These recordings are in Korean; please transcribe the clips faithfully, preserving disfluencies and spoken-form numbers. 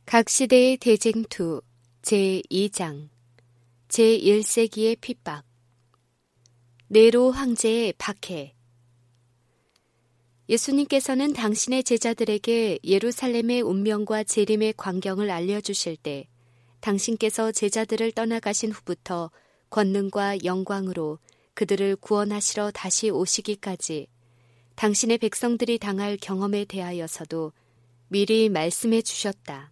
각 시대의 대쟁투 제이 장 제일 세기의 핍박. 네로 황제의 박해. 예수님께서는 당신의 제자들에게 예루살렘의 운명과 재림의 광경을 알려주실 때 당신께서 제자들을 떠나가신 후부터 권능과 영광으로 그들을 구원하시러 다시 오시기까지 당신의 백성들이 당할 경험에 대하여서도 미리 말씀해 주셨다.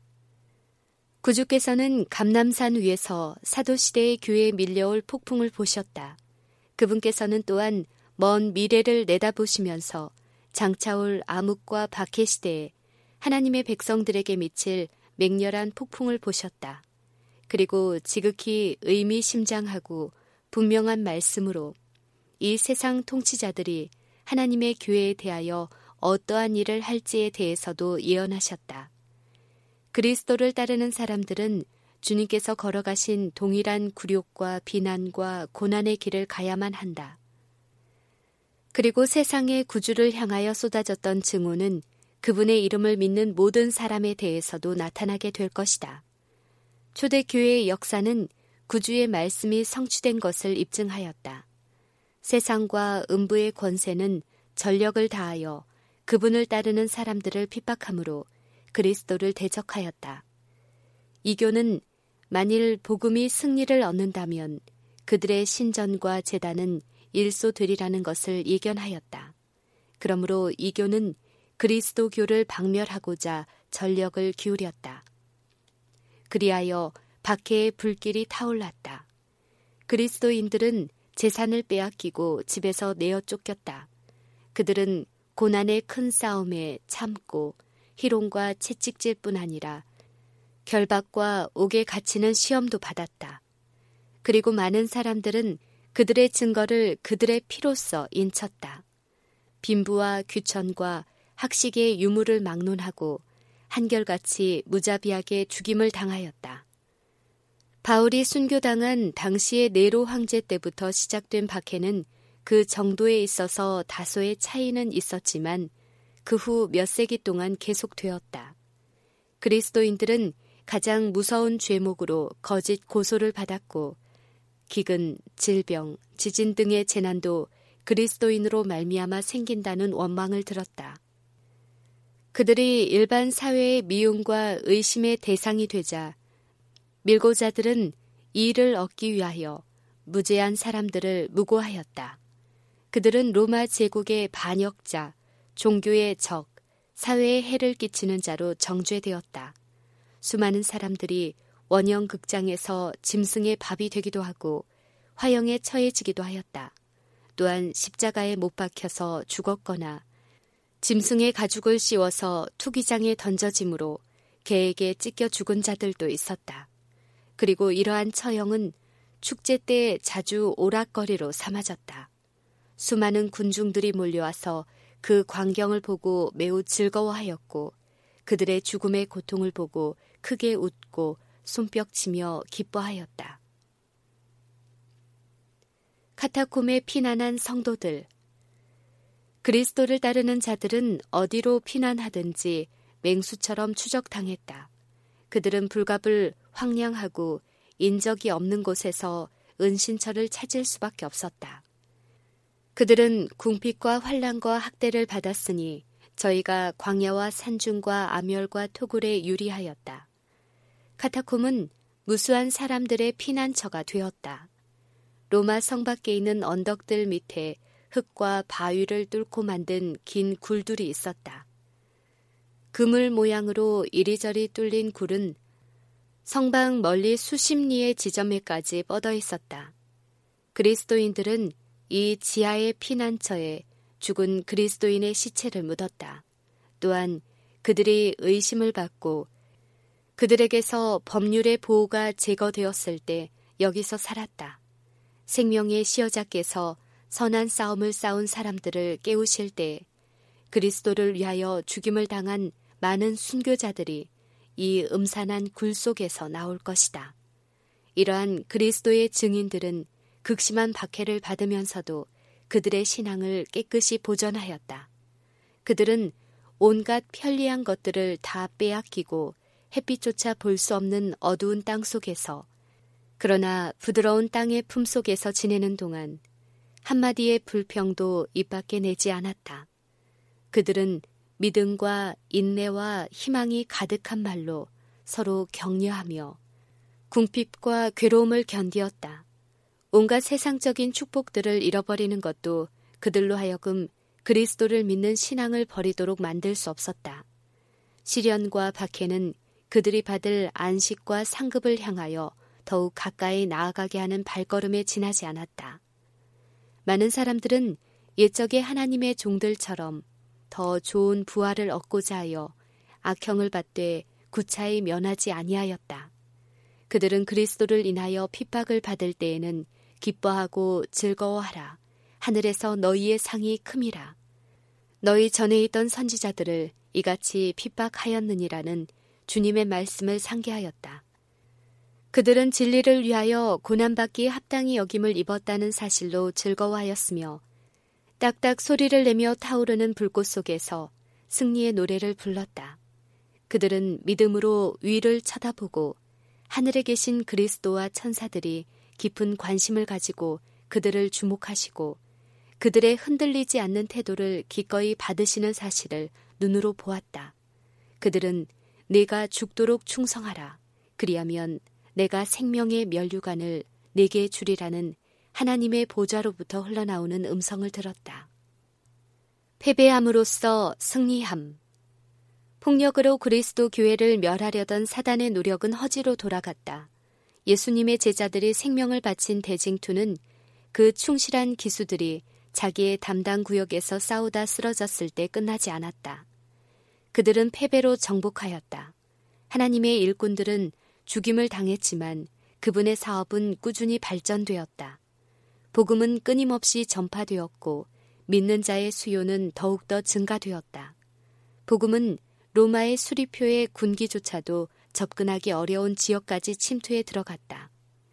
구주께서는 감람산 위에서 사도시대의 교회에 밀려올 폭풍을 보셨다. 그분께서는 또한 먼 미래를 내다보시면서 장차올 암흑과 박해 시대에 하나님의 백성들에게 미칠 맹렬한 폭풍을 보셨다. 그리고 지극히 의미심장하고 분명한 말씀으로 이 세상 통치자들이 하나님의 교회에 대하여 어떠한 일을 할지에 대해서도 예언하셨다. 그리스도를 따르는 사람들은 주님께서 걸어가신 동일한 굴욕과 비난과 고난의 길을 가야만 한다. 그리고 세상의 구주를 향하여 쏟아졌던 증오는 그분의 이름을 믿는 모든 사람에 대해서도 나타나게 될 것이다. 초대교회의 역사는 구주의 말씀이 성취된 것을 입증하였다. 세상과 음부의 권세는 전력을 다하여 그분을 따르는 사람들을 핍박하므로 그리스도를 대적하였다. 이교는 만일 복음이 승리를 얻는다면 그들의 신전과 제단은 일소되리라는 것을 예견하였다. 그러므로 이교는 그리스도교를 박멸하고자 전력을 기울였다. 그리하여 박해의 불길이 타올랐다. 그리스도인들은 재산을 빼앗기고 집에서 내어 쫓겼다. 그들은 고난의 큰 싸움에 참고 희롱과 채찍질 뿐 아니라 결박과 옥에 갇히는 시험도 받았다. 그리고 많은 사람들은 그들의 증거를 그들의 피로써 인쳤다. 빈부와 귀천과 학식의 유무를 막론하고 한결같이 무자비하게 죽임을 당하였다. 바울이 순교당한 당시의 네로 황제 때부터 시작된 박해는 그 정도에 있어서 다소의 차이는 있었지만 그 후 몇 세기 동안 계속되었다. 그리스도인들은 가장 무서운 죄목으로 거짓 고소를 받았고 기근, 질병, 지진 등의 재난도 그리스도인으로 말미암아 생긴다는 원망을 들었다. 그들이 일반 사회의 미움과 의심의 대상이 되자 밀고자들은 이의를 얻기 위하여 무죄한 사람들을 무고하였다. 그들은 로마 제국의 반역자, 종교의 적, 사회에 해를 끼치는 자로 정죄되었다. 수많은 사람들이 원형 극장에서 짐승의 밥이 되기도 하고 화형에 처해지기도 하였다. 또한 십자가에 못 박혀서 죽었거나 짐승의 가죽을 씌워서 투기장에 던져짐으로 개에게 찢겨 죽은 자들도 있었다. 그리고 이러한 처형은 축제 때 자주 오락거리로 삼아졌다. 수많은 군중들이 몰려와서 그 광경을 보고 매우 즐거워하였고 그들의 죽음의 고통을 보고 크게 웃고 손뼉치며 기뻐하였다. 카타콤에 피난한 성도들. 그리스도를 따르는 자들은 어디로 피난하든지 맹수처럼 추적당했다. 그들은 불갑을 황량하고 인적이 없는 곳에서 은신처를 찾을 수밖에 없었다. 그들은 궁핍과 환난과 학대를 받았으니 저희가 광야와 산중과 암열과 토굴에 유리하였다. 카타콤은 무수한 사람들의 피난처가 되었다. 로마 성 밖에 있는 언덕들 밑에 흙과 바위를 뚫고 만든 긴 굴들이 있었다. 그물 모양으로 이리저리 뚫린 굴은 성방 멀리 수십 리의 지점에까지 뻗어 있었다. 그리스도인들은 이 지하의 피난처에 죽은 그리스도인의 시체를 묻었다. 또한 그들이 의심을 받고 그들에게서 법률의 보호가 제거되었을 때 여기서 살았다. 생명의 시여자께서 선한 싸움을 싸운 사람들을 깨우실 때 그리스도를 위하여 죽임을 당한 많은 순교자들이 이 음산한 굴 속에서 나올 것이다. 이러한 그리스도의 증인들은 극심한 박해를 받으면서도 그들의 신앙을 깨끗이 보존하였다. 그들은 온갖 편리한 것들을 다 빼앗기고 햇빛조차 볼 수 없는 어두운 땅 속에서, 그러나 부드러운 땅의 품속에서 지내는 동안 한마디의 불평도 입 밖에 내지 않았다. 그들은 믿음과 인내와 희망이 가득한 말로 서로 격려하며 궁핍과 괴로움을 견디었다. 온갖 세상적인 축복들을 잃어버리는 것도 그들로 하여금 그리스도를 믿는 신앙을 버리도록 만들 수 없었다. 시련과 박해는 그들이 받을 안식과 상급을 향하여 더욱 가까이 나아가게 하는 발걸음에 지나지 않았다. 많은 사람들은 옛적의 하나님의 종들처럼 더 좋은 부활을 얻고자 하여 악형을 받되 구차히 면하지 아니하였다. 그들은 그리스도를 인하여 핍박을 받을 때에는 기뻐하고 즐거워하라. 하늘에서 너희의 상이 큼이라. 너희 전에 있던 선지자들을 이같이 핍박하였느니라는 주님의 말씀을 상기하였다. 그들은 진리를 위하여 고난받기에 합당히 여김을 입었다는 사실로 즐거워하였으며 딱딱 소리를 내며 타오르는 불꽃 속에서 승리의 노래를 불렀다. 그들은 믿음으로 위를 쳐다보고 하늘에 계신 그리스도와 천사들이 깊은 관심을 가지고 그들을 주목하시고 그들의 흔들리지 않는 태도를 기꺼이 받으시는 사실을 눈으로 보았다. 그들은 내가 죽도록 충성하라. 그리하면 내가 생명의 면류관을 내게 주리라는 하나님의 보좌로부터 흘러나오는 음성을 들었다. 패배함으로써 승리함. 폭력으로 그리스도 교회를 멸하려던 사단의 노력은 허지로 돌아갔다. 예수님의 제자들이 생명을 바친 대징투는 그 충실한 기수들이 자기의 담당 구역에서 싸우다 쓰러졌을 때 끝나지 않았다. 그들은 패배로 정복하였다. 하나님의 일꾼들은 죽임을 당했지만 그분의 사업은 꾸준히 발전되었다. 복음은 끊임없이 전파되었고 믿는 자의 수요는 더욱더 증가되었다. 복음은 로마의 수리표의 군기조차도 접근하기 어려운 지역까지 침투해 들어갔다.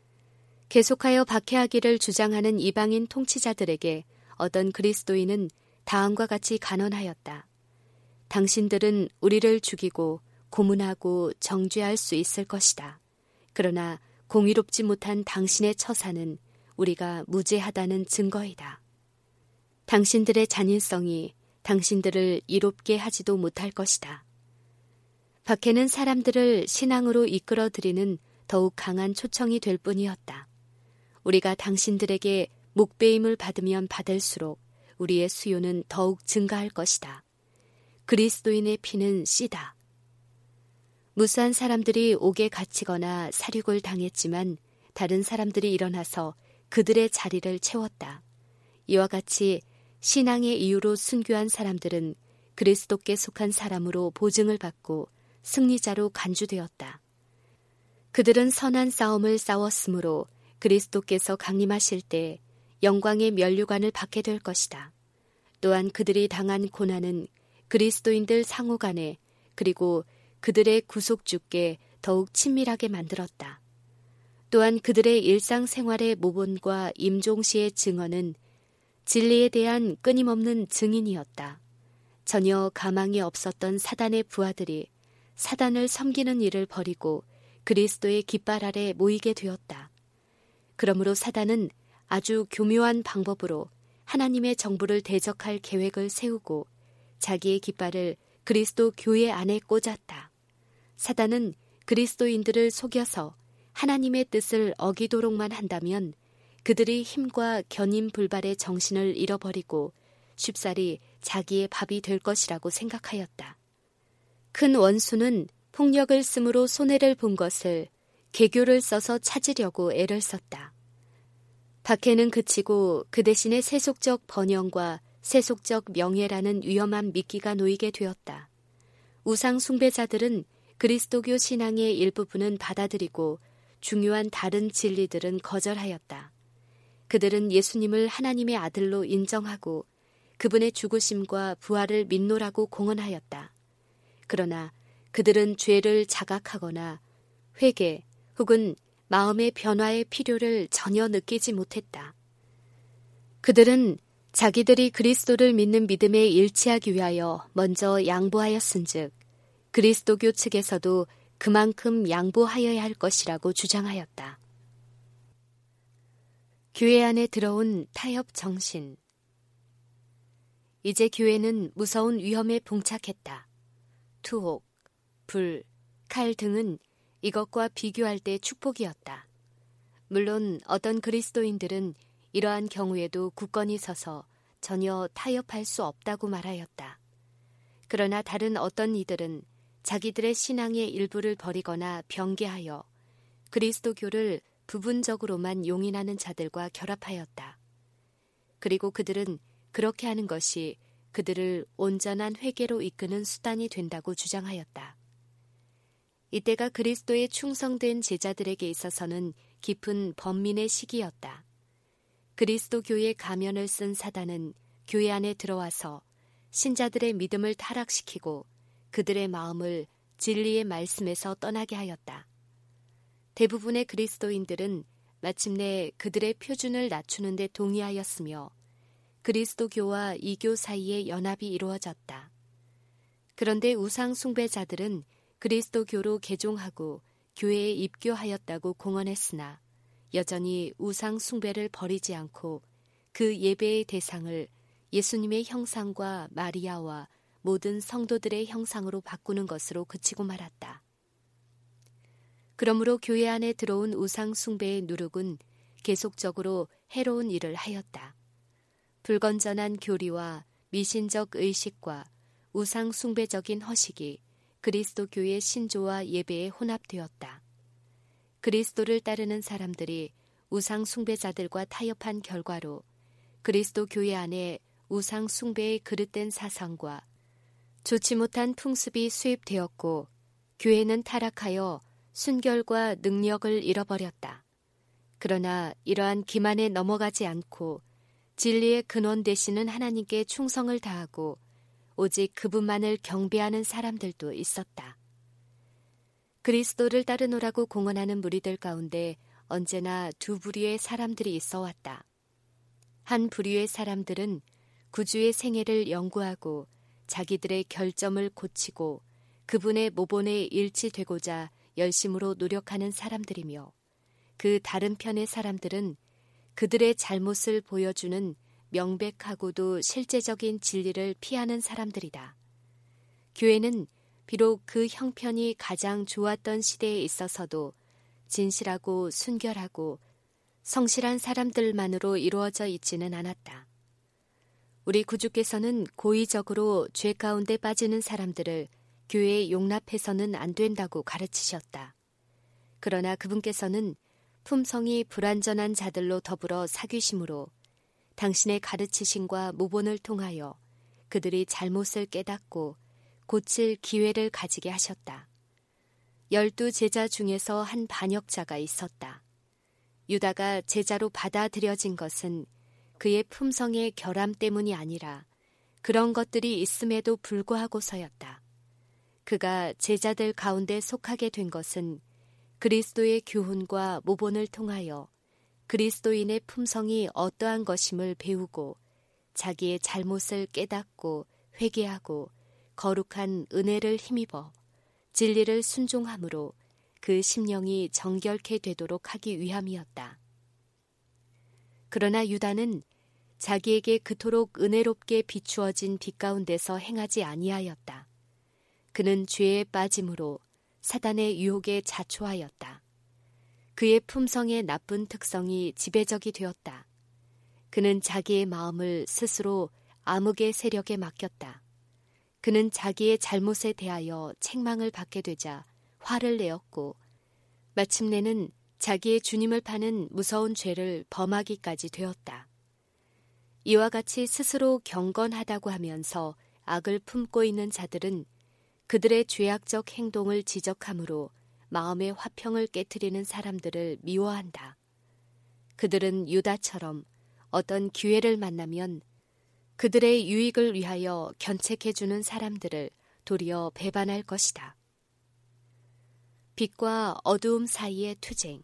계속하여 박해하기를 주장하는 이방인 통치자들에게 어떤 그리스도인은 다음과 같이 간언하였다. 당신들은 우리를 죽이고 고문하고 정죄할 수 있을 것이다. 그러나 공의롭지 못한 당신의 처사는 우리가 무죄하다는 증거이다. 당신들의 잔인성이 당신들을 이롭게 하지도 못할 것이다. 박해는 사람들을 신앙으로 이끌어들이는 더욱 강한 초청이 될 뿐이었다. 우리가 당신들에게 목배임을 받으면 받을수록 우리의 수요는 더욱 증가할 것이다. 그리스도인의 피는 씨다. 무수한 사람들이 옥에 갇히거나 살육을 당했지만 다른 사람들이 일어나서 그들의 자리를 채웠다. 이와 같이 신앙의 이유로 순교한 사람들은 그리스도께 속한 사람으로 보증을 받고 승리자로 간주되었다. 그들은 선한 싸움을 싸웠으므로 그리스도께서 강림하실 때 영광의 면류관을 받게 될 것이다. 또한 그들이 당한 고난은 그리스도인들 상호 간에 그리고 그들의 구속주께 더욱 친밀하게 만들었다. 또한 그들의 일상생활의 모본과 임종시의 증언은 진리에 대한 끊임없는 증인이었다. 전혀 가망이 없었던 사단의 부하들이 사단을 섬기는 일을 버리고 그리스도의 깃발 아래 모이게 되었다. 그러므로 사단은 아주 교묘한 방법으로 하나님의 정부를 대적할 계획을 세우고 자기의 깃발을 그리스도 교회 안에 꽂았다. 사단은 그리스도인들을 속여서 하나님의 뜻을 어기도록만 한다면 그들이 힘과 견인불발의 정신을 잃어버리고 쉽사리 자기의 밥이 될 것이라고 생각하였다. 큰 원수는 폭력을 쓰므로 손해를 본 것을 개교를 써서 찾으려고 애를 썼다. 박해는 그치고 그 대신에 세속적 번영과 세속적 명예라는 위험한 미끼가 놓이게 되었다. 우상 숭배자들은 그리스도교 신앙의 일부분은 받아들이고 중요한 다른 진리들은 거절하였다. 그들은 예수님을 하나님의 아들로 인정하고 그분의 죽으심과 부활을 믿노라고 공언하였다. 그러나 그들은 죄를 자각하거나 회개 혹은 마음의 변화의 필요를 전혀 느끼지 못했다. 그들은 자기들이 그리스도를 믿는 믿음에 일치하기 위하여 먼저 양보하였은즉 그리스도교 측에서도 그만큼 양보하여야 할 것이라고 주장하였다. 교회 안에 들어온 타협 정신. 이제 교회는 무서운 위험에 봉착했다. 투옥, 불, 칼 등은 이것과 비교할 때 축복이었다. 물론 어떤 그리스도인들은 이러한 경우에도 굳건히 서서 전혀 타협할 수 없다고 말하였다. 그러나 다른 어떤 이들은 자기들의 신앙의 일부를 버리거나 변개하여 그리스도교를 부분적으로만 용인하는 자들과 결합하였다. 그리고 그들은 그렇게 하는 것이 그들을 온전한 회개로 이끄는 수단이 된다고 주장하였다. 이때가 그리스도에 충성된 제자들에게 있어서는 깊은 번민의 시기였다. 그리스도교의 가면을 쓴 사단은 교회 안에 들어와서 신자들의 믿음을 타락시키고 그들의 마음을 진리의 말씀에서 떠나게 하였다. 대부분의 그리스도인들은 마침내 그들의 표준을 낮추는 데 동의하였으며 그리스도교와 이교 사이에 연합이 이루어졌다. 그런데 우상 숭배자들은 그리스도교로 개종하고 교회에 입교하였다고 공언했으나 여전히 우상 숭배를 버리지 않고 그 예배의 대상을 예수님의 형상과 마리아와 모든 성도들의 형상으로 바꾸는 것으로 그치고 말았다. 그러므로 교회 안에 들어온 우상 숭배의 누룩은 계속적으로 해로운 일을 하였다. 불건전한 교리와 미신적 의식과 우상 숭배적인 허식이 그리스도교의 신조와 예배에 혼합되었다. 그리스도를 따르는 사람들이 우상 숭배자들과 타협한 결과로 그리스도 교회 안에 우상 숭배의 그릇된 사상과 좋지 못한 풍습이 수입되었고 교회는 타락하여 순결과 능력을 잃어버렸다. 그러나 이러한 기만에 넘어가지 않고 진리의 근원 되시는 하나님께 충성을 다하고 오직 그분만을 경배하는 사람들도 있었다. 그리스도를 따르노라고 공언하는 무리들 가운데 언제나 두 부류의 사람들이 있어 왔다. 한 부류의 사람들은 구주의 생애를 연구하고 자기들의 결점을 고치고 그분의 모본에 일치되고자 열심으로 노력하는 사람들이며 그 다른 편의 사람들은 그들의 잘못을 보여주는 명백하고도 실제적인 진리를 피하는 사람들이다. 교회는 비록 그 형편이 가장 좋았던 시대에 있어서도 진실하고 순결하고 성실한 사람들만으로 이루어져 있지는 않았다. 우리 구주께서는 고의적으로 죄 가운데 빠지는 사람들을 교회에 용납해서는 안 된다고 가르치셨다. 그러나 그분께서는 품성이 불완전한 자들로 더불어 사귀심으로 당신의 가르치심과 모본을 통하여 그들이 잘못을 깨닫고 고칠 기회를 가지게 하셨다. 열두 제자 중에서 한 반역자가 있었다. 유다가 제자로 받아들여진 것은 그의 품성의 결함 때문이 아니라 그런 것들이 있음에도 불구하고서였다. 그가 제자들 가운데 속하게 된 것은 그리스도의 교훈과 모본을 통하여 그리스도인의 품성이 어떠한 것임을 배우고 자기의 잘못을 깨닫고 회개하고 거룩한 은혜를 힘입어 진리를 순종함으로 그 심령이 정결케 되도록 하기 위함이었다. 그러나 유다는 자기에게 그토록 은혜롭게 비추어진 빛 가운데서 행하지 아니하였다. 그는 죄에 빠짐으로 사단의 유혹에 자초하였다. 그의 품성의 나쁜 특성이 지배적이 되었다. 그는 자기의 마음을 스스로 암흑의 세력에 맡겼다. 그는 자기의 잘못에 대하여 책망을 받게 되자 화를 내었고 마침내는 자기의 주님을 파는 무서운 죄를 범하기까지 되었다. 이와 같이 스스로 경건하다고 하면서 악을 품고 있는 자들은 그들의 죄악적 행동을 지적함으로 마음의 화평을 깨트리는 사람들을 미워한다. 그들은 유다처럼 어떤 기회를 만나면 그들의 유익을 위하여 견책해주는 사람들을 도리어 배반할 것이다. 빛과 어두움 사이의 투쟁.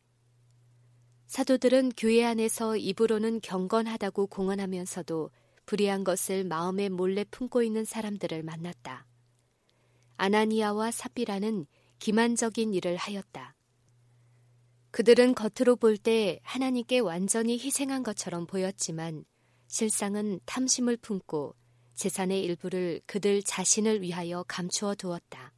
사도들은 교회 안에서 입으로는 경건하다고 공언하면서도 불의한 것을 마음에 몰래 품고 있는 사람들을 만났다. 아나니아와 삽비라는 기만적인 일을 하였다. 그들은 겉으로 볼 때 하나님께 완전히 희생한 것처럼 보였지만 실상은 탐심을 품고 재산의 일부를 그들 자신을 위하여 감추어 두었다.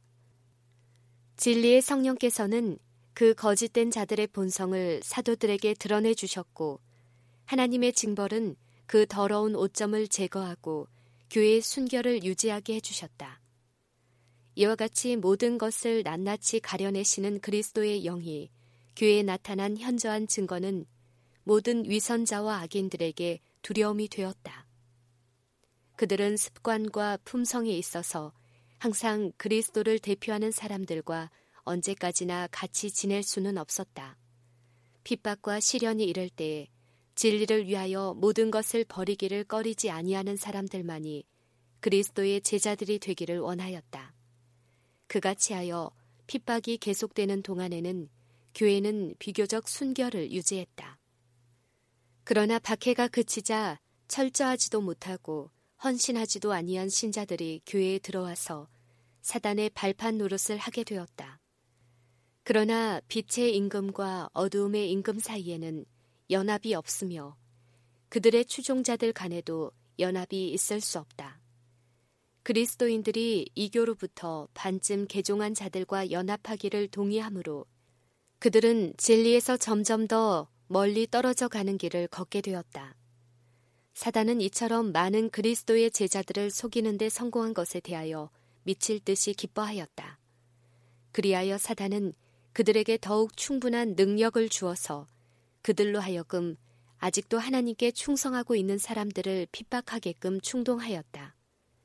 진리의 성령께서는 그 거짓된 자들의 본성을 사도들에게 드러내 주셨고 하나님의 징벌은 그 더러운 오점을 제거하고 교회의 순결을 유지하게 해주셨다. 이와 같이 모든 것을 낱낱이 가려내시는 그리스도의 영이 교회에 나타난 현저한 증거는 모든 위선자와 악인들에게 두려움이 되었다. 그들은 습관과 품성에 있어서 항상 그리스도를 대표하는 사람들과 언제까지나 같이 지낼 수는 없었다. 핍박과 시련이 이를 때에 진리를 위하여 모든 것을 버리기를 꺼리지 아니하는 사람들만이 그리스도의 제자들이 되기를 원하였다. 그같이 하여 핍박이 계속되는 동안에는 교회는 비교적 순결을 유지했다. 그러나 박해가 그치자 철저하지도 못하고 헌신하지도 아니한 신자들이 교회에 들어와서 사단의 발판 노릇을 하게 되었다. 그러나 빛의 임금과 어두움의 임금 사이에는 연합이 없으며 그들의 추종자들 간에도 연합이 있을 수 없다. 그리스도인들이 이교로부터 반쯤 개종한 자들과 연합하기를 동의하므로 그들은 진리에서 점점 더 멀리 떨어져 가는 길을 걷게 되었다. 사단은 이처럼 많은 그리스도의 제자들을 속이는 데 성공한 것에 대하여 미칠 듯이 기뻐하였다. 그리하여 사단은 그들에게 더욱 충분한 능력을 주어서 그들로 하여금 아직도 하나님께 충성하고 있는 사람들을 핍박하게끔 충동하였다.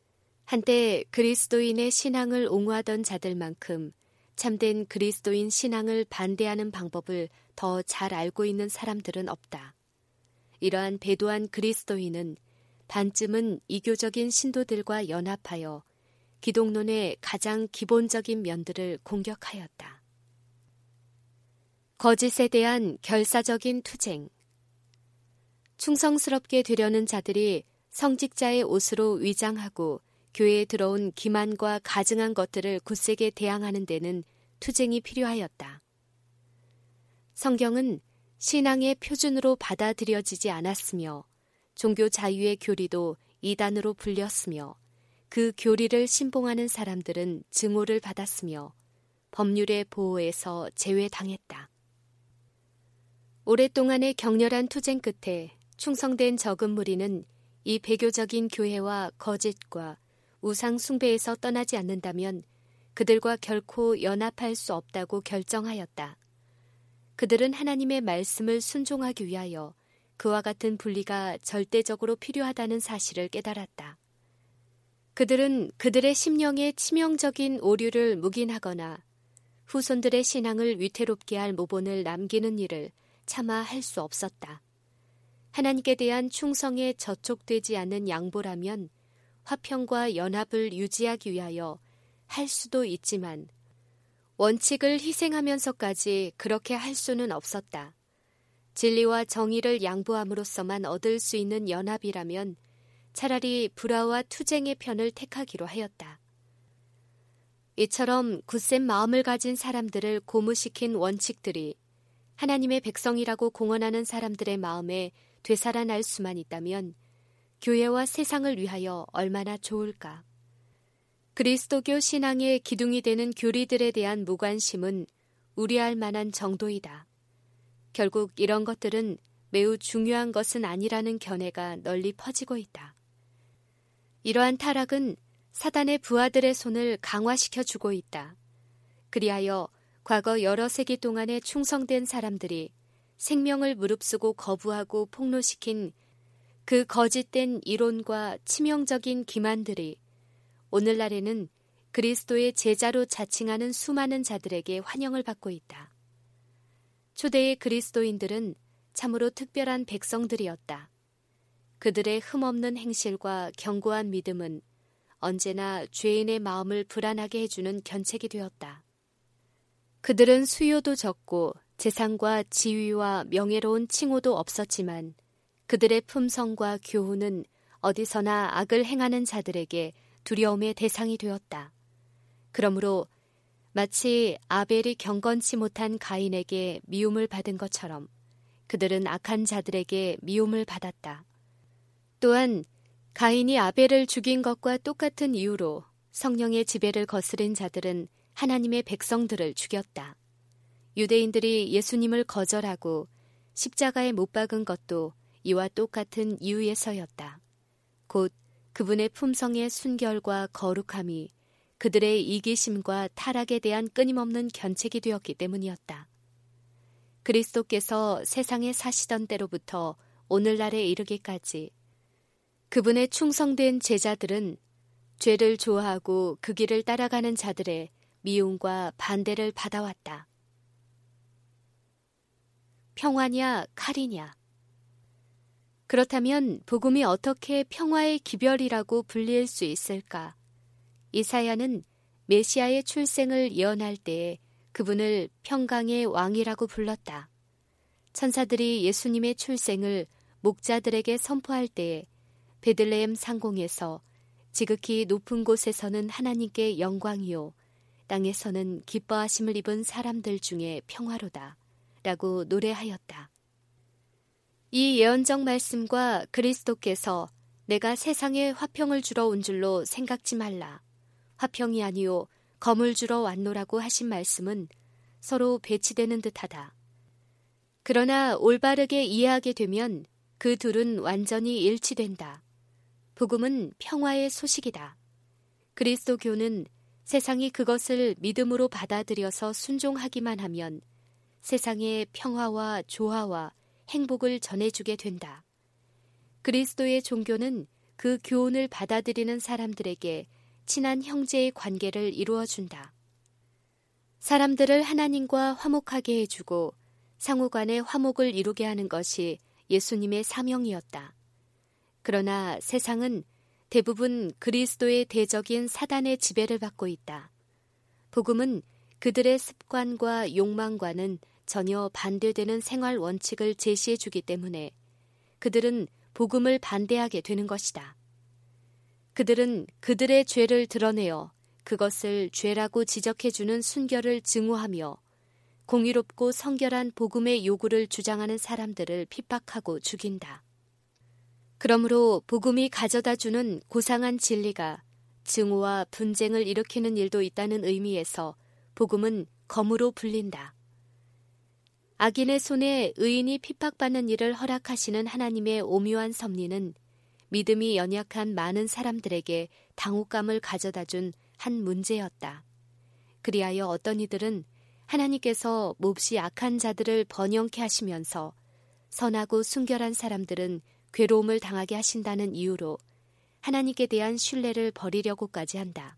한때 그리스도인의 신앙을 옹호하던 자들만큼 참된 그리스도인 신앙을 반대하는 방법을 더 잘 알고 있는 사람들은 없다. 이러한 배도한 그리스도인은 반쯤은 이교적인 신도들과 연합하여 기독론의 가장 기본적인 면들을 공격하였다. 거짓에 대한 결사적인 투쟁. 충성스럽게 되려는 자들이 성직자의 옷으로 위장하고 교회에 들어온 기만과 가증한 것들을 굳세게 대항하는 데는 투쟁이 필요하였다. 성경은 신앙의 표준으로 받아들여지지 않았으며 종교 자유의 교리도 이단으로 불렸으며 그 교리를 신봉하는 사람들은 증오를 받았으며 법률의 보호에서 제외당했다. 오랫동안의 격렬한 투쟁 끝에 충성된 적은 무리는 이 배교적인 교회와 거짓과 우상 숭배에서 떠나지 않는다면 그들과 결코 연합할 수 없다고 결정하였다. 그들은 하나님의 말씀을 순종하기 위하여 그와 같은 분리가 절대적으로 필요하다는 사실을 깨달았다. 그들은 그들의 심령에 치명적인 오류를 묵인하거나 후손들의 신앙을 위태롭게 할 모본을 남기는 일을 차마 할 수 없었다. 하나님께 대한 충성에 저촉되지 않는 양보라면 화평과 연합을 유지하기 위하여 할 수도 있지만 원칙을 희생하면서까지 그렇게 할 수는 없었다. 진리와 정의를 양보함으로써만 얻을 수 있는 연합이라면 차라리 불화와 투쟁의 편을 택하기로 하였다. 이처럼 굳센 마음을 가진 사람들을 고무시킨 원칙들이 하나님의 백성이라고 공언하는 사람들의 마음에 되살아날 수만 있다면 교회와 세상을 위하여 얼마나 좋을까. 그리스도교 신앙의 기둥이 되는 교리들에 대한 무관심은 우려할 만한 정도이다. 결국 이런 것들은 매우 중요한 것은 아니라는 견해가 널리 퍼지고 있다. 이러한 타락은 사단의 부하들의 손을 강화시켜주고 있다. 그리하여 과거 여러 세기 동안에 충성된 사람들이 생명을 무릅쓰고 거부하고 폭로시킨 그 거짓된 이론과 치명적인 기만들이 오늘날에는 그리스도의 제자로 자칭하는 수많은 자들에게 환영을 받고 있다. 초대의 그리스도인들은 참으로 특별한 백성들이었다. 그들의 흠없는 행실과 견고한 믿음은 언제나 죄인의 마음을 불안하게 해주는 견책이 되었다. 그들은 수요도 적고 재산과 지위와 명예로운 칭호도 없었지만 그들의 품성과 교훈은 어디서나 악을 행하는 자들에게 두려움의 대상이 되었다. 그러므로 마치 아벨이 경건치 못한 가인에게 미움을 받은 것처럼 그들은 악한 자들에게 미움을 받았다. 또한 가인이 아벨을 죽인 것과 똑같은 이유로 성령의 지배를 거스른 자들은 하나님의 백성들을 죽였다. 유대인들이 예수님을 거절하고 십자가에 못 박은 것도 이와 똑같은 이유에서였다. 곧 그분의 품성의 순결과 거룩함이 그들의 이기심과 타락에 대한 끊임없는 견책이 되었기 때문이었다. 그리스도께서 세상에 사시던 때로부터 오늘날에 이르기까지 그분의 충성된 제자들은 죄를 좋아하고 그 길을 따라가는 자들의 미움과 반대를 받아왔다. 평화냐 칼이냐? 그렇다면 복음이 어떻게 평화의 기별이라고 불릴 수 있을까? 이사야는 메시아의 출생을 예언할 때에 그분을 평강의 왕이라고 불렀다. 천사들이 예수님의 출생을 목자들에게 선포할 때에 베들레헴 상공에서 지극히 높은 곳에서는 하나님께 영광이요 땅에서는 기뻐하심을 입은 사람들 중에 평화로다 라고 노래하였다. 이 예언적 말씀과 그리스도께서 내가 세상에 화평을 주러 온 줄로 생각지 말라. 화평이 아니요 검을 주러 왔노라고 하신 말씀은 서로 배치되는 듯하다. 그러나 올바르게 이해하게 되면 그 둘은 완전히 일치된다. 복음은 평화의 소식이다. 그리스도교는 세상이 그것을 믿음으로 받아들여서 순종하기만 하면 세상에 평화와 조화와 행복을 전해주게 된다. 그리스도의 종교는 그 교훈을 받아들이는 사람들에게 친한 형제의 관계를 이루어준다. 사람들을 하나님과 화목하게 해주고 상호간의 화목을 이루게 하는 것이 예수님의 사명이었다. 그러나 세상은 대부분 그리스도의 대적인 사단의 지배를 받고 있다. 복음은 그들의 습관과 욕망과는 전혀 반대되는 생활 원칙을 제시해 주기 때문에 그들은 복음을 반대하게 되는 것이다. 그들은 그들의 죄를 드러내어 그것을 죄라고 지적해 주는 순결을 증오하며 공의롭고 성결한 복음의 요구를 주장하는 사람들을 핍박하고 죽인다. 그러므로 복음이 가져다 주는 고상한 진리가 증오와 분쟁을 일으키는 일도 있다는 의미에서 복음은 검으로 불린다. 악인의 손에 의인이 핍박받는 일을 허락하시는 하나님의 오묘한 섭리는 믿음이 연약한 많은 사람들에게 당혹감을 가져다 준 한 문제였다. 그리하여 어떤 이들은 하나님께서 몹시 악한 자들을 번영케 하시면서 선하고 순결한 사람들은 괴로움을 당하게 하신다는 이유로 하나님께 대한 신뢰를 버리려고까지 한다.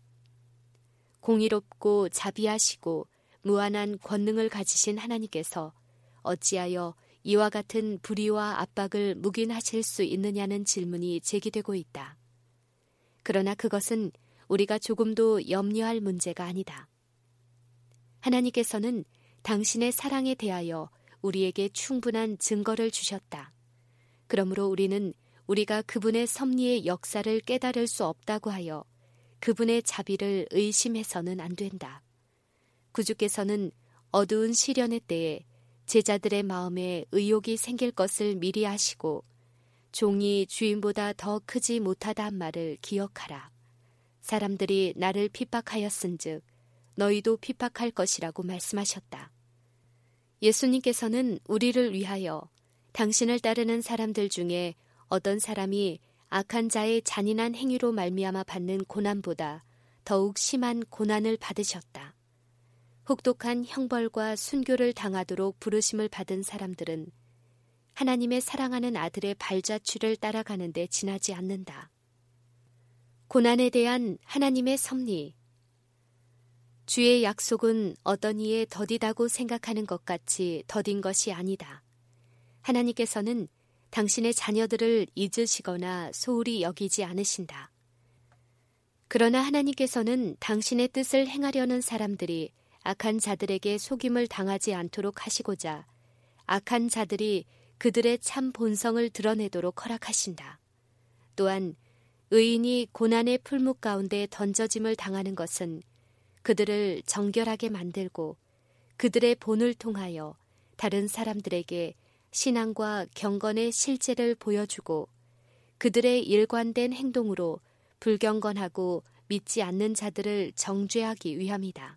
공의롭고 자비하시고 무한한 권능을 가지신 하나님께서 어찌하여 이와 같은 불의와 압박을 묵인하실 수 있느냐는 질문이 제기되고 있다. 그러나 그것은 우리가 조금도 염려할 문제가 아니다. 하나님께서는 당신의 사랑에 대하여 우리에게 충분한 증거를 주셨다. 그러므로 우리는 우리가 그분의 섭리의 역사를 깨달을 수 없다고 하여 그분의 자비를 의심해서는 안 된다. 구주께서는 어두운 시련의 때에 제자들의 마음에 의욕이 생길 것을 미리 아시고 종이 주인보다 더 크지 못하다 말을 기억하라. 사람들이 나를 핍박하였은즉 너희도 핍박할 것이라고 말씀하셨다. 예수님께서는 우리를 위하여 당신을 따르는 사람들 중에 어떤 사람이 악한 자의 잔인한 행위로 말미암아 받는 고난보다 더욱 심한 고난을 받으셨다. 혹독한 형벌과 순교를 당하도록 부르심을 받은 사람들은 하나님의 사랑하는 아들의 발자취를 따라가는 데 지나지 않는다. 고난에 대한 하나님의 섭리. 주의 약속은 어떤 이의 더디다고 생각하는 것 같이 더딘 것이 아니다. 하나님께서는 당신의 자녀들을 잊으시거나 소홀히 여기지 않으신다. 그러나 하나님께서는 당신의 뜻을 행하려는 사람들이 악한 자들에게 속임을 당하지 않도록 하시고자 악한 자들이 그들의 참 본성을 드러내도록 허락하신다. 또한 의인이 고난의 풀묵 가운데 던져짐을 당하는 것은 그들을 정결하게 만들고 그들의 본을 통하여 다른 사람들에게 신앙과 경건의 실제를 보여주고 그들의 일관된 행동으로 불경건하고 믿지 않는 자들을 정죄하기 위함이다.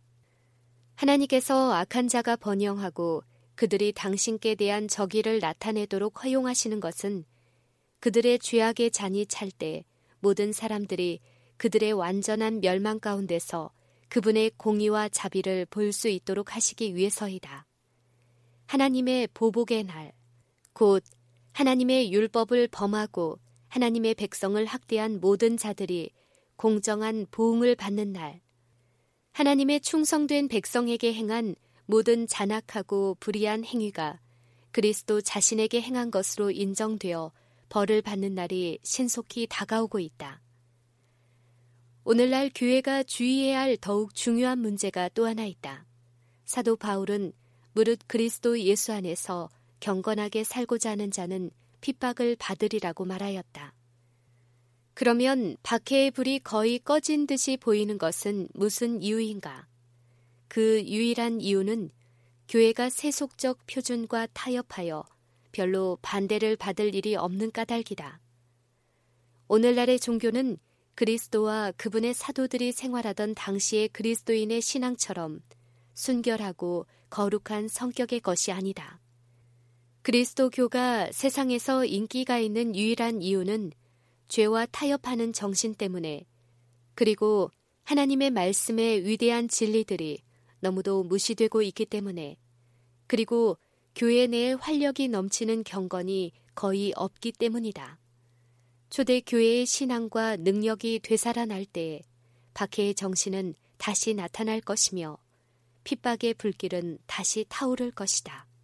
하나님께서 악한 자가 번영하고 그들이 당신께 대한 적의를 나타내도록 허용하시는 것은 그들의 죄악의 잔이 찰 때 모든 사람들이 그들의 완전한 멸망 가운데서 그분의 공의와 자비를 볼 수 있도록 하시기 위해서이다. 하나님의 보복의 날, 곧 하나님의 율법을 범하고 하나님의 백성을 학대한 모든 자들이 공정한 보응을 받는 날, 하나님의 충성된 백성에게 행한 모든 잔악하고 불의한 행위가 그리스도 자신에게 행한 것으로 인정되어 벌을 받는 날이 신속히 다가오고 있다. 오늘날 교회가 주의해야 할 더욱 중요한 문제가 또 하나 있다. 사도 바울은 무릇 그리스도 예수 안에서 경건하게 살고자 하는 자는 핍박을 받으리라고 말하였다. 그러면 박해의 불이 거의 꺼진 듯이 보이는 것은 무슨 이유인가? 그 유일한 이유는 교회가 세속적 표준과 타협하여 별로 반대를 받을 일이 없는 까닭이다. 오늘날의 종교는 그리스도와 그분의 사도들이 생활하던 당시의 그리스도인의 신앙처럼 순결하고 거룩한 성격의 것이 아니다. 그리스도교가 세상에서 인기가 있는 유일한 이유는 죄와 타협하는 정신 때문에, 그리고 하나님의 말씀의 위대한 진리들이 너무도 무시되고 있기 때문에, 그리고 교회 내에 활력이 넘치는 경건이 거의 없기 때문이다. 초대 교회의 신앙과 능력이 되살아날 때에 박해의 정신은 다시 나타날 것이며 핍박의 불길은 다시 타오를 것이다.